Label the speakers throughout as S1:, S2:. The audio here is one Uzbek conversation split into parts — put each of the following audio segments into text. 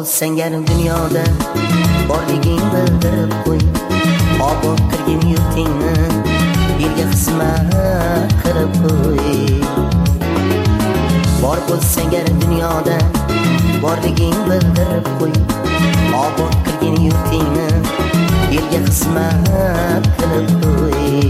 S1: bo'lsang gar dunyoda borliging bildirib qo'y. Obod qilgin yurtingni elga xizmat qilib qo'y. Bor bo'lsang gar dunyoda borliging bildirib qo'y. Obod qilgin yurtingni elga xizmat qilib qo'y.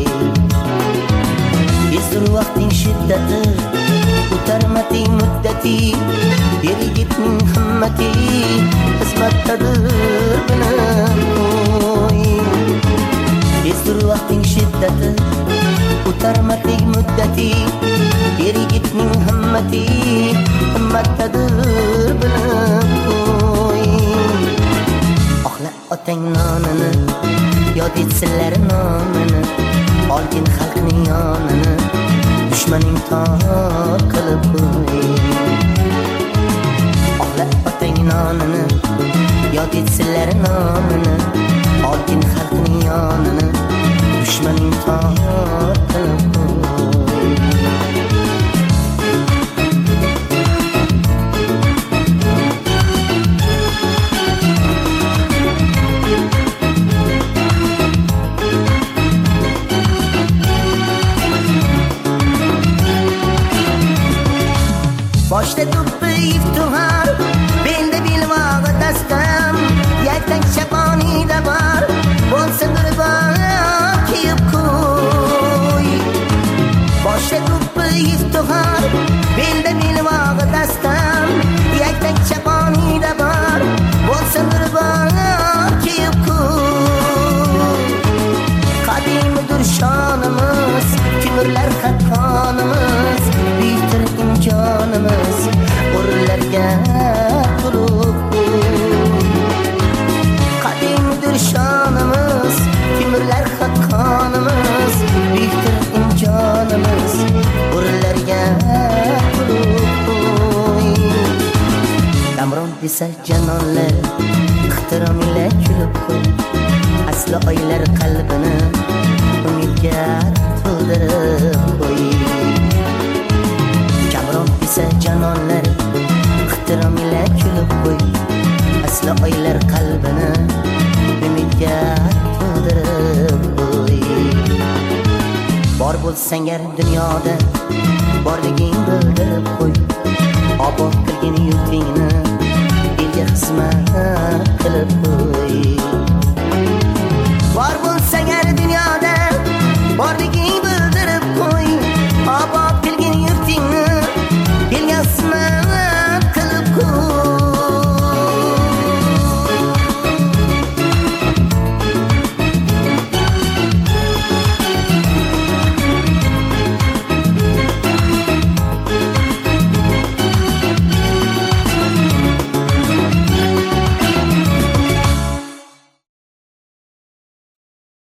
S1: Ezdir vaqting shiddati, o'tarmating muddati, yigitning himmati xizmatdadir bilib qo'y. Ezdir vaqting shiddati, o'tarmating muddati, yigitning himmati himmatdadir bilib qo'y. Oqla otang nonini, yod etsinlar nomini, olgin xalqning yonini, dushmaning tor qilib qo'y. Oqla otang nonini, yod etsinlar nomini, olgin xalqning yonini, dushmaning tor qilib qo'y. Boshda do'ppi iftuhar, belde bilvog'i dastam, yaktak chaponida bor, bo'lsa durbar kiyib qo'y. Boshda do'ppi iftuhar, belde bilvog'i dastam, yaktak chaponida bor, bo'lsa durbar kiyib qo'y. Qadimidir shonimiz, kimrlar xatxonimiz, buyukdir imkonimiz, o'rinlarga qulub qo'y. Qadimdir shonimiz, kimrlar xatxonimiz, buyukdir imkonimiz, o'rinlarga qulub qo'y. Damron desa janonlar, ixtirom ila kulib qo'y. Asli oylar qalbini umidga to'ldirib qo'y. Kamron desa janonlar, ixtirom ila kulib qo'y. Asli oylar qalbini umidga to'ldirib qo'y. Bor bo'lsang gar dunyoda borliging bildirib qo'y. Obod qilgin yurtingni elga xizmat qilib